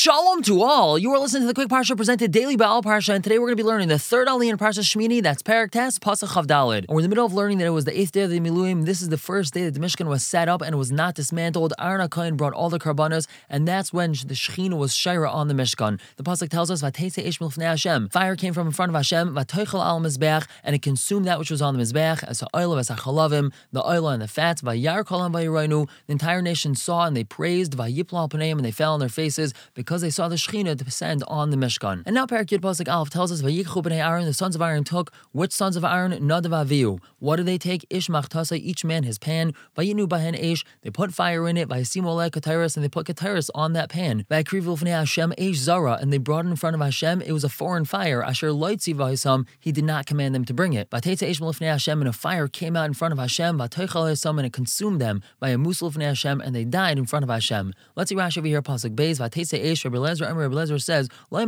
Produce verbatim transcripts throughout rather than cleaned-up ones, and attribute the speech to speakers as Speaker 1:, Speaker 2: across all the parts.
Speaker 1: Shalom to all. You are listening to the Quick Parsha presented daily by Al Parsha, and today we're going to be learning the third aliyah in Parsha Shmini. That's Perek Tes Pasuk Chav Daled. And we're in the middle of learning that it was the eighth day of the Miluim. This is the first day that the Mishkan was set up and it was not dismantled. Aaron HaKohen brought all the karbanos, and that's when the Shechina was shaira on the Mishkan. The pasuk tells us, "Vateitzei eish milfnei Hashem." Fire came from in front of Hashem, vatoichel al mizbeach, and it consumed that which was on the mizbeach, as ha'oil, as ha'chalavim, the oil and the fats. Vayar kolam vayirainu. The entire nation saw and they praised. Vayipla al paneim, and they fell on their faces because they saw the Shechina to descend on the Mishkan. And now Perek Yud Pasuk Aleph tells us, "Vayikchu bnei Aaron." The sons of Aaron took which sons of Aaron? Nadav Avihu. What did they take? Ish machtasa, each man his pan. Vayinu bahen eish. They put fire in it. Vayasimu oleh kataris, and they put kataris on that pan. Vayakrivu l'fnei Hashem eish zara, and they brought it in front of Hashem. It was a foreign fire. Asher loitzi v'hisam. He did not command them to bring it. Vateitzei eish l'fnei Hashem, and a fire came out in front of Hashem. Vatoichel hisam, and it consumed them. Vayamus l'fnei Hashem, and they died in front of Hashem. Let's see Rashi over here. Pasuk Beis. Vateitzei eish. Rabbi Eliezer, Rabbi Eliezer says, the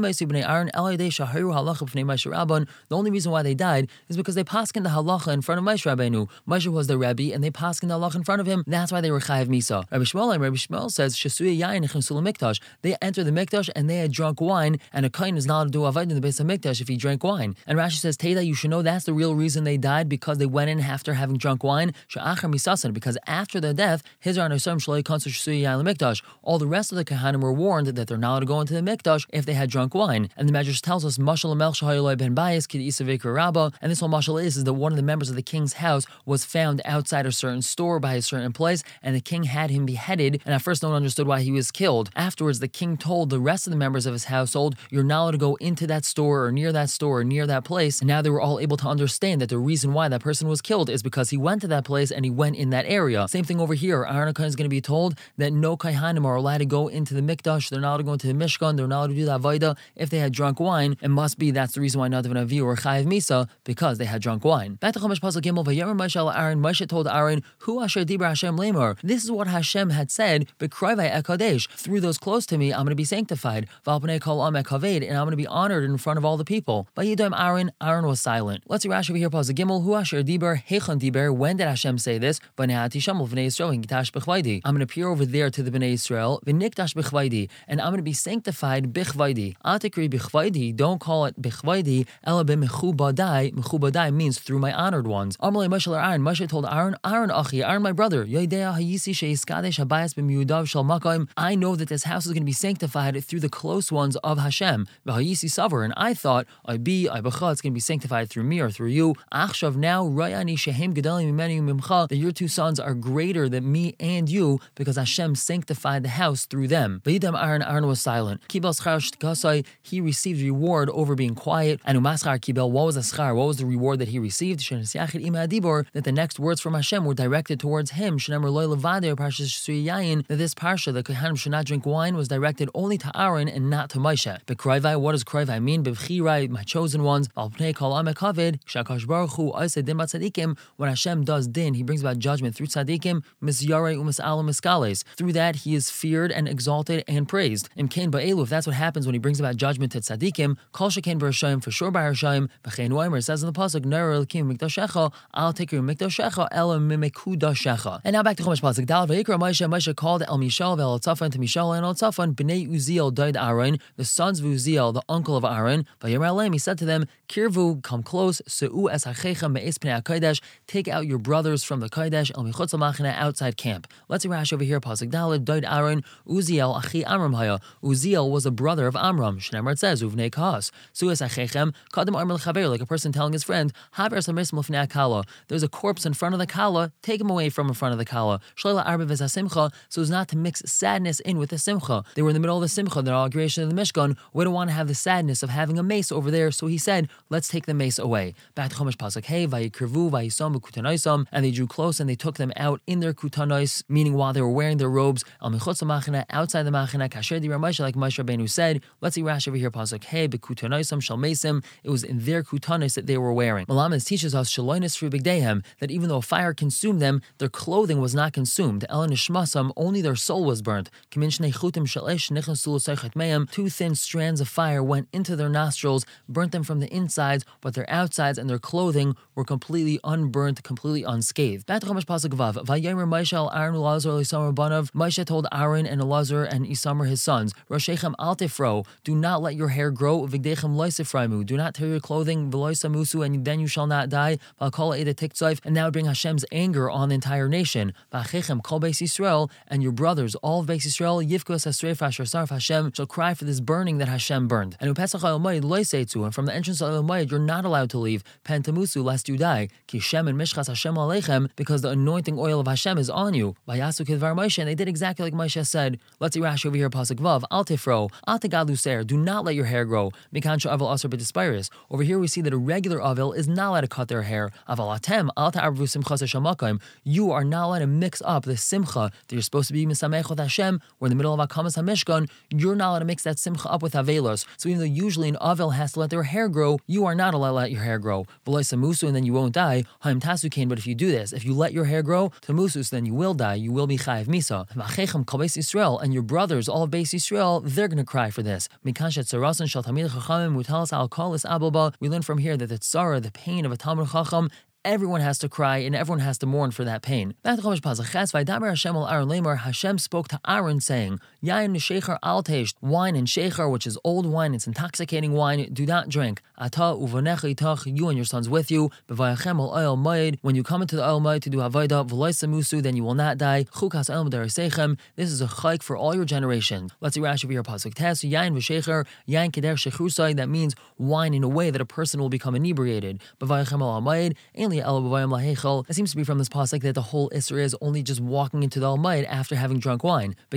Speaker 1: only reason why they died is because they paskin the halacha in front of Moshe Rabbeinu. Moshe was the Rebbe, and they paskin the halacha in front of him. That's why they were chayav misa. Rabbi Shmuel, Rabbi Shmuel says, Shesuya yayin nechnasu lemikdash. They entered the mikdash and they had drunk wine, and a kohen is not to do avodah in the base of mikdash if he drank wine. And Rashi says, Teda, you should know that's the real reason they died, because they went in after having drunk wine. She'achar misasan, because after their death, hizar nosam shloi kansu shesuya yayin lemikdash. All the rest of the kahanim were warned that they're not allowed to go into the mikdash if they had drunk wine. And the Medrash tells us, Mashal Melch Shahayolai ben Bayis Kid Isa Vekar Rabba, and this whole mashal is, is that one of the members of the king's house was found outside a certain store by a certain place, and the king had him beheaded, and at first no one understood why he was killed. Afterwards, the king told the rest of the members of his household, you're not allowed to go into that store or near that store or near that place, and now they were all able to understand that the reason why that person was killed is because he went to that place and he went in that area. Same thing over here. Aaron HaKohen is going to be told that no Kaihanim are allowed to go into the Mikdash, they're not allowed to go into the Mishkan, they're not allowed to do the Avodah if they had drunk wine. It must be that's the reason why Nadav and Avihu were chayiv misa, because they had drunk wine. Back to Chumash Pasuk Gimel. Vayomer Moshe el Aaron. Moshe told Aaron, "Hu asher dibra Hashem lemor." This is what Hashem had said. B'kroivai ekadesh. Through those close to me, I'm going to be sanctified. V'alpnei kol am ekaved, and I'm going to be honored in front of all the people. Vayidom Aaron. Aaron was silent. Let's see Rashi over here. Pasuk Gimel. Hu asher dibra hechon dibra. When did Hashem say this? V'neati shamol v'nei Yisrael v'nikdash b'chvaydi. I'm going to appear over there to the Bnei Yisrael v'nikdash b'chvaydi, and I'm going to be sanctified b'chvaydi. Atikri b'chvaydi. Don't call it b'chvaydi. Ela b'mechubadai. Mechubadai means through my honored ones. Amalei Moshe Aaron. Moshe told Aaron, Aaron achi, Aaron my brother. Yoidea hayisi sheiskadesh habayas b'miyudav shel makayim. I know that this house is going to be sanctified through the close ones of Hashem. V'hayisi savar, and I thought, I be, I b'cha, it's going to be sanctified through me or through you. Achshav now, rayani shehem gedalim mimeni mimcha, that your two sons are greater than me and you, because Hashem sanctified the house through them. V'yidam Aaron. Aaron was silent. Kibel schar shtkasai. He received reward over being quiet. And umaschar kibel. What was the schar? What was the reward that he received? That the next words from Hashem were directed towards him. That this parsha, the Kohanim should not drink wine, was directed only to Aaron and not to Moshe. But Kroivai, what does Kroivai mean? B'chirai, my chosen ones. When Hashem does din, he brings about judgment through tzadikim. Through that, he is feared and exalted and praised. And Kain ba'elu, if that's what happens when he brings about judgment to tzadikim, kol shekain b'rashayim, for sure by Rashayim. V'chein oimer, it says in the pasuk, Ner elikim mikdashecha, I'll take your mikdashecha ela mimekudashecha. And now back to Chumash Pasuk Dal. Vayikra Moshe. Moshe called El Mishal ve'El Tzafan to Mishal and El Tzafan b'nei Uziel died Aaron, the sons of Uziel, the uncle of Aaron. Vayomer aleim, he said to them, Kirvu, come close. Se'u es hachechem me'es pnei hakodesh. Take out your brothers from the kodesh el michutz machina, outside camp. Let's see Rashi over here. Pasuk Dal. Died Aaron. Uziel achi Amram haya. Uziel was a brother of Amram. Shneimar, it says uvnei kahas. Se'u es hachechem kadem armel chaver, like a person telling his friend, Haver samis mufnei kala. There's a corpse in front of the kala. Take him away from in front of the kala. Shleila arba v'zasimcha, so as not to mix sadness in with the simcha. They were in the middle of the simcha, the inauguration of the Mishkan. We don't want to have the sadness of having a mace over there, so he said, let's take the mace away. Back to Chumash Pasuk Hey, vayikirvu vayisam b'kutanoisam, and they drew close and they took them out in their kutanois, meaning while they were wearing their robes, al michutz machina, outside the machina, kasher dibra Moshe, like Moshe Rabbeinu said. Let's see Rashi over here. Pasuk Hey, b'kutanoisam shal mesim. It was in their kutanos that they were wearing. Malamas teaches us shaloinus for bigdehem, that even though fire consumed them, their clothing was not consumed. Elan ishmasam, only their soul was burnt. Two thin strands of fire went into their nostrils, burnt them from the insides, but their outsides and their clothing were completely unburnt, completely unscathed. Back to Chumash Pasuk Vav. Vayomer Moshe el Aaron Elazar Isamar banav. Moshe told Aaron and Elazar and Isamar his son. sons. Roshechem al tefro. Do not let your hair grow. Vigdechem loisefraimu. Do not tear your clothing. Veloisamusu, and then you shall not die. Valkola eda tiktsoif, and that would bring Hashem's anger on the entire nation. Vachechem kol beis Yisrael, and your brothers, all of beis Yisrael, yivkos hasreif asher sarf Hashem, shall cry for this burning that Hashem burned. And upesach ha'omayid loiseitzu, and from the entrance of ha'omayid, you're not allowed to leave. Pentamusu, lest you die. Ki Shem and mishchas Hashem aleichem, because the anointing oil of Hashem is on you. Vayasu kidvar Moshe, and they did exactly like Moshe said. Let's see Rashi over here, pasuk vav. Al tifro, al tegadu ser. Do not let your hair grow. Mikansha avel aser b'dispiris. Over here we see that a regular avel is not allowed to cut their hair. Aval atem al ta'arvu simchas hashamakayim. You are not allowed to mix up the simcha that you're supposed to be misamech with Hashem. We're in the middle of Akamas HaMishkan. You're not allowed to mix that simcha up with avelos. So even though usually an avel has to let their hair grow, you are not allowed to let your hair grow. V'loisamusu, and then you won't die. Haim tasukain. But if you do this, if you let your hair grow, tamusus, then you will die. You will be chayiv misa. V'achechem kol beis Yisrael, and your brothers, all of beis Yisrael, they're going to cry for this. Mikanshet tzarasan shal tamid chachamim mutalas al kol is ababa. We learn from here that the tzara, the pain of a talmid chacham, everyone has to cry and everyone has to mourn for that pain. Back to Chumash Pasuk Ches, Vaydaber Hashem al Aaron Lamar, Hashem spoke to Aaron saying, Yain shecher al teish, wine and shecher, which is old wine, it's intoxicating wine, do not drink. Ata uvanecha itach, you and your sons with you. Bevayachem al oil maid, when you come into the oil maid to do avodah, v'loisamusu, then you will not die. Chukas el m'derasechem, this is a chayk for all your generations. Let's see Rashi over here, Pasuk Tes, Yain v'shecher, Yain keder shechrusai, that means wine in a way that a person will become inebriated. Bevayachem al maid, it seems to be from this pasuk that the whole Isra is only just walking into the Almighty after having drunk wine. How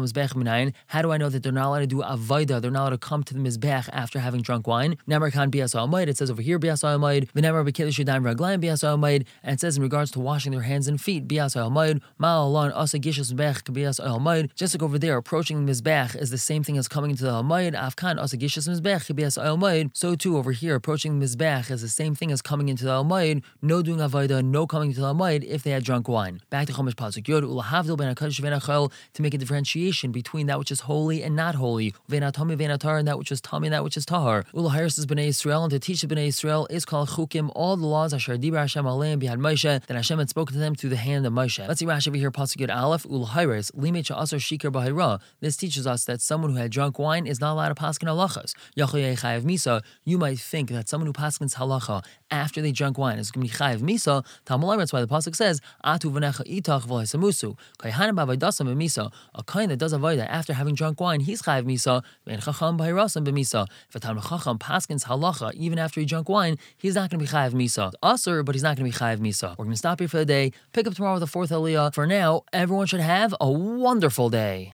Speaker 1: do I know that they're not allowed to do avodah? They're not allowed to come to the mizbech after having drunk wine. Nemar kan bias Almighty. It says over here bias Almighty. V'nemar b'kiddush yadayim raglayim bias Almighty. And it says in regards to washing their hands and feet bias Almighty. Ma'alon asa gishas mizbech bias Almighty. Just like over there, approaching the mizbech is the same thing as coming into the Almighty. Afkan asa gishas mizbech bias Almighty. So too over here, approaching the mizbech is the same thing as coming into the Almighty. No doing avodah, no coming to the Almighty if they had drunk wine. Back to Chumash Pasuk Yod, ulahavdil ben hakadosh ben hachol, to make a differentiation between that which is holy and not holy, ben hatami ben hatar, and that which is tami and that which is tahar. Ulahiris is bnei Yisrael, and to teach the bnei Yisrael is called chukim, all the laws asher dibra Hashem aleim bihad Moshe, that Hashem had spoken to them through the hand of Moshe. Let's see Rashi over here, Pasuk Yod Aleph, ulahiris limit sha'asar shikar b'hayra. This teaches us that someone who had drunk wine is not allowed to paskin halachas. Yachol chayav misa. You might think that someone who paskins halacha after they drank wine is going to be chayav misa. Talmud, that's why the pasuk says, "Atu v'necha itach v'leisamusu." Kayhanim b'avaydasam b'misa. A kain that does avodah after having drunk wine, he's chayav misa. Ve'en chacham b'hirasam b'misa. If a talmid chacham paskins halacha even after he drank wine, he's not going to be chayav misa. Asur, but he's not going to be chayav misa. We're going to stop here for the day. Pick up tomorrow with the fourth aliyah. For now, everyone should have a wonderful day.